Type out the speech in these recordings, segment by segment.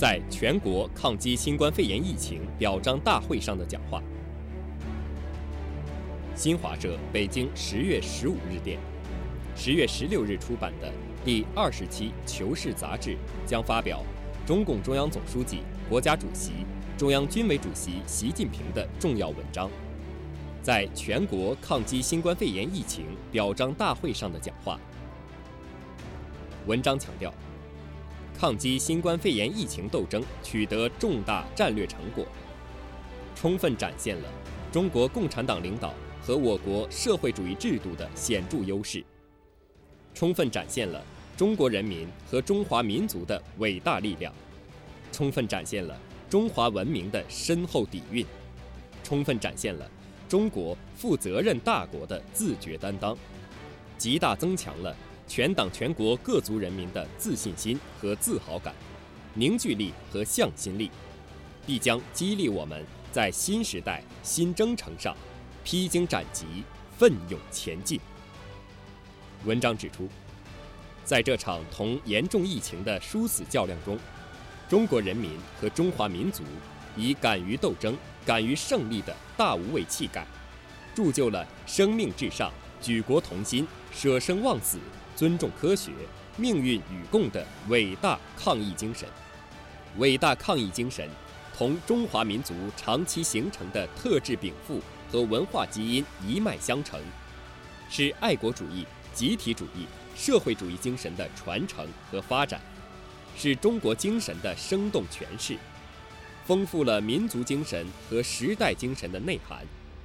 在全国抗击新冠肺炎疫情表彰大会上的讲话。新华社北京10月15日电，10月16日出版的第20期《求是》杂志将发表中共中央总书记、国家主席、中央军委主席习近平的重要文章，在全国抗击新冠肺炎疫情表彰大会上的讲话。文章强调，抗击新冠肺炎疫情斗争取得重大战略成果，充分展现了中国共产党领导和我国社会主义制度的显著优势，充分展现了中国人民和中华民族的伟大力量，充分展现了中华文明的深厚底蕴，充分展现了中国负责任大国的自觉担当，极大增强了全党全国各族人民的自信心和自豪感、凝聚力和向心力，必将激励我们在新时代新征程上披荆斩棘、奋勇前进。文章指出，在这场同严重疫情的殊死较量中，中国人民和中华民族以敢于斗争、敢于胜利的大无畏气概，铸就了生命至上、举国同心、舍生忘死、尊重科学、命运与共的伟大抗疫精神。伟大抗疫精神同中华民族长期形成的特质禀赋和文化基因一脉相承，是爱国主义、集体主义、社会主义精神的传承和发展，是中国精神的生动诠释，丰富了民族精神和时代精神的内涵。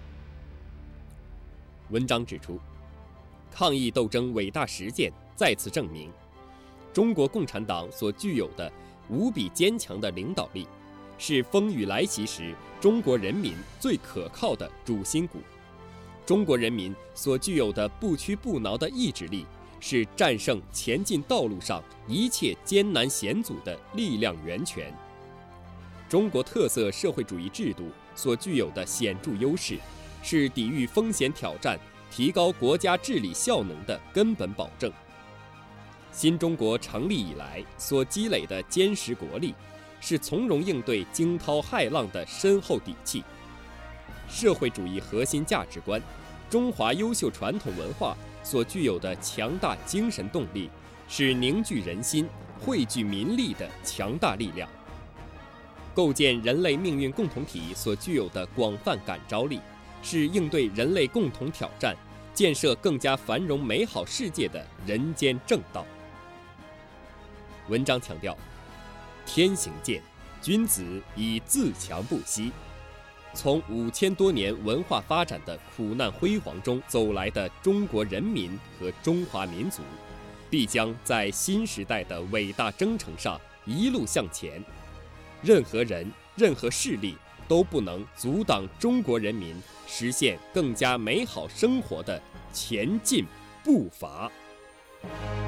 文章指出，抗疫斗争伟大实践再次证明，中国共产党所具有的无比坚强的领导力，是风雨来袭时中国人民最可靠的主心骨；中国人民所具有的不屈不挠的意志力，是战胜前进道路上一切艰难险阻的力量源泉；中国特色社会主义制度所具有的显著优势，是抵御风险挑战、提高国家治理效能的根本保证。新中国成立以来所积累的坚实国力，是从容应对惊涛骇浪的深厚底气。社会主义核心价值观、中华优秀传统文化所具有的强大精神动力，是凝聚人心、汇聚民力的强大力量。构建人类命运共同体所具有的广泛感召力，是应对人类共同挑战、建设更加繁荣美好世界的人间正道。文章强调，天行健，君子以自强不息。从5000多年文化发展的苦难辉煌中走来的中国人民和中华民族，必将在新时代的伟大征程上一路向前。任何人、任何势力都不能阻挡中国人民实现更加美好生活的前进步伐。